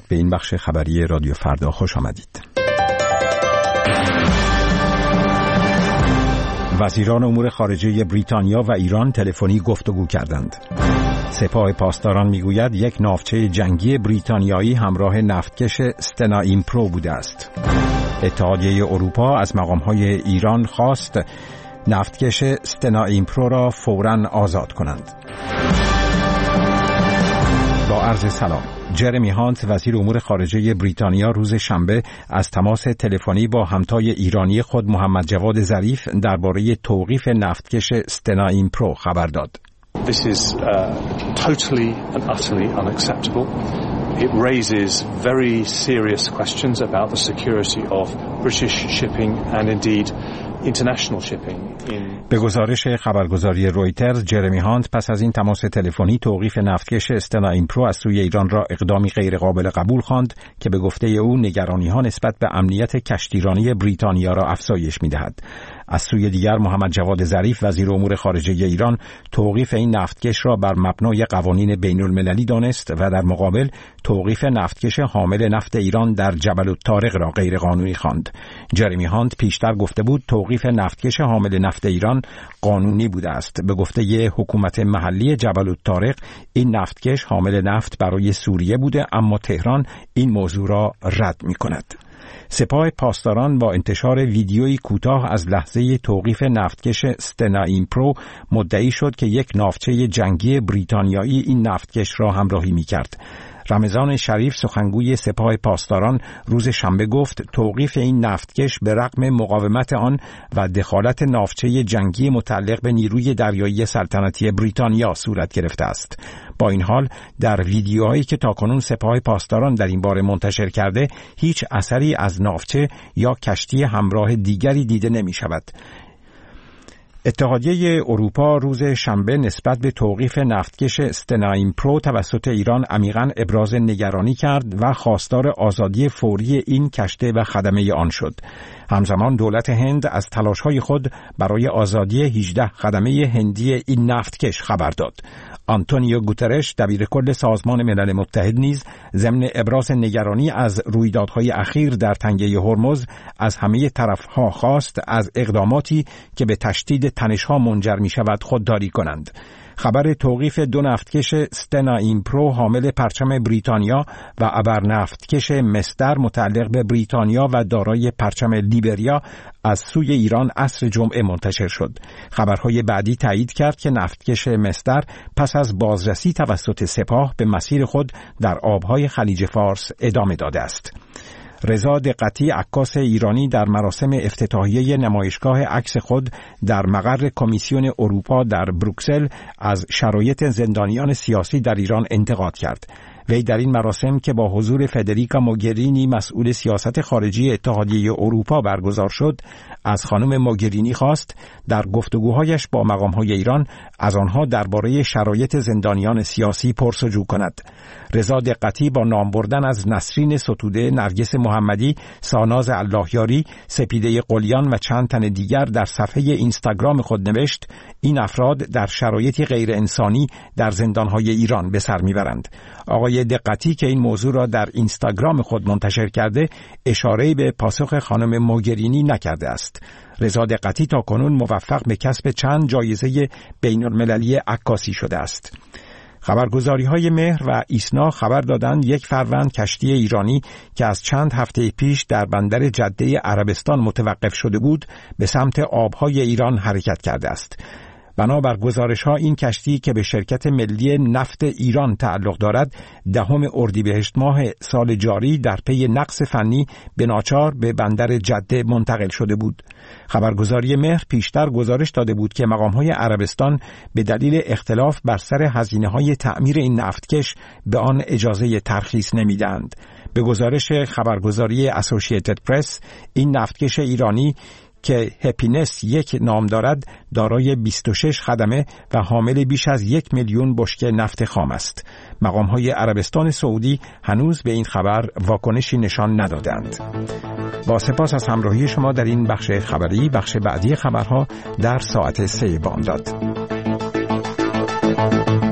به این بخش خبری رادیو فردا خوش آمدید. وزیران امور خارجه بریتانیا و ایران تلفنی گفتگو کردند. سپاه پاسداران میگوید یک ناوچه جنگی بریتانیایی همراه نفتکش استنا ایمپرو بوده است. اتحادیه اروپا از مقام‌های ایران خواست نفتکش استنا ایمپرو را فوراً آزاد کنند. با عرض سلام. جرمی هانت وزیر امور خارجه بریتانیا روز شنبه از تماس تلفنی با همتای ایرانی خود محمد جواد ظریف درباره توقیف نفتکش استنا ایمپرو خبر داد. This is totally and utterly unacceptable. It raises very serious questions about the security of British shipping and indeed international shipping. به گزارش خبرگزاری رویترز، جرمی هانت پس از این تماس تلفنی توقیف نفتکش استنا ایمپرو از سوی ایران را اقدامی غیرقابل قبول خواند که به گفته او نگرانی‌ها نسبت به امنیت کشتیرانی بریتانیا را افزایش می‌دهد. از سوی دیگر محمد جواد ظریف وزیر امور خارجه ایران توقیف این نفتکش را بر مبنای قوانین بین‌المللی دانست و در مقابل توقیف نفتکش حامل نفت ایران در جبل الطارق را غیرقانونی خواند. جرمی هانت پیشتر گفته بود توقیف نفتکش حامل نفت ایران قانونی بوده است. به گفته حکومت محلی جبل الطارق این نفتکش حامل نفت برای سوریه بوده، اما تهران این موضوع را رد می‌کند. سپاه پاسداران با انتشار ویدیویی کوتاه از لحظه توقیف نفتکش استنا ایمپرو مدعی شد که یک ناوچه جنگی بریتانیایی این نفتکش را همراهی می‌کرد. رمضان شریف سخنگوی سپاه پاسداران روز شنبه گفت توقیف این نفتکش به رغم مقاومت آن و دخالت ناوچه جنگی متعلق به نیروی دریایی سلطنتی بریتانیا صورت گرفته است. با این حال در ویدیوهایی که تاکنون سپاه پاسداران در این باره منتشر کرده هیچ اثری از ناوچه یا کشتی همراه دیگری دیده نمی شود. اتحادیه اروپا روز شنبه نسبت به توقیف نفتکش استنا ایمپرو توسط ایران عمیقاً ابراز نگرانی کرد و خواستار آزادی فوری این کشتی و خدمه آن شد. همزمان دولت هند از تلاش‌های خود برای آزادی 18 خدمه هندی این نفتکش خبر داد. آنتونیو گوترش دبیرکل سازمان ملل متحد نیز ضمن ابراز نگرانی از رویدادهای اخیر در تنگه هرمز از همه طرف‌ها خواست از اقداماتی که به تشدید تنش‌ها منجر می‌شود خودداری کنند. خبر توقیف دو نفتکش استنا ایمپرو حامل پرچم بریتانیا و ابر نفتکش مستر متعلق به بریتانیا و دارای پرچم لیبریا از سوی ایران عصر جمعه منتشر شد. خبرهای بعدی تایید کرد که نفتکش مستر پس از بازرسی توسط سپاه به مسیر خود در آبهای خلیج فارس ادامه داده است. رضا دقتی عکاس ایرانی در مراسم افتتاحیه نمایشگاه عکس خود در مقر کمیسیون اروپا در بروکسل از شرایط زندانیان سیاسی در ایران انتقاد کرد. وی در این مراسم که با حضور فدریکا موگرینی مسئول سیاست خارجی اتحادیه اروپا برگزار شد، از خانم موگرینی خواست در گفتگوهایش با مقام‌های ایران از آنها درباره شرایط زندانیان سیاسی پرسجو کند. رضا دقتی با نام بردن از نسرین ستوده، نرگس محمدی، ساناز اللهیاری، سپیده قلیان و چند تن دیگر در صفحه اینستاگرام خود نوشت این افراد در شرایطی غیر انسانی در زندانهای ایران به سر میبرند. آقای دقتی که این موضوع را در اینستاگرام خود منتشر کرده اشاره‌ای به پاسخ خانم موگرینی نکرده است. رضا دقتی تاکنون موفق به کسب چند جایزه بین‌المللی عکاسی شده است. خبرگزاری‌های مهر و ایسنا خبر دادند یک فروند کشتی ایرانی که از چند هفته پیش در بندر جده عربستان متوقف شده بود به سمت آبهای ایران حرکت کرده است. بنابر گزارش‌ها این کشتی که به شرکت ملی نفت ایران تعلق دارد 10 اردیبهشت ماه سال جاری در پی نقص فنی به ناچار به بندر جده منتقل شده بود. خبرگزاری مهر پیشتر گزارش داده بود که مقام‌های عربستان به دلیل اختلاف بر سر هزینه‌های تعمیر این نفتکش به آن اجازه ترخیص نمی‌دهند. به گزارش خبرگزاری اسوسییتد پرس این نفتکش ایرانی که هپینس یک نام دارد دارای 26 خدمه و حامل بیش از 1 میلیون بشکه نفت خام است. مقام‌های عربستان سعودی هنوز به این خبر واکنشی نشان ندادند. با سپاس از همراهی شما در این بخش خبری. بخش بعدی خبرها در ساعت 3 بامداد.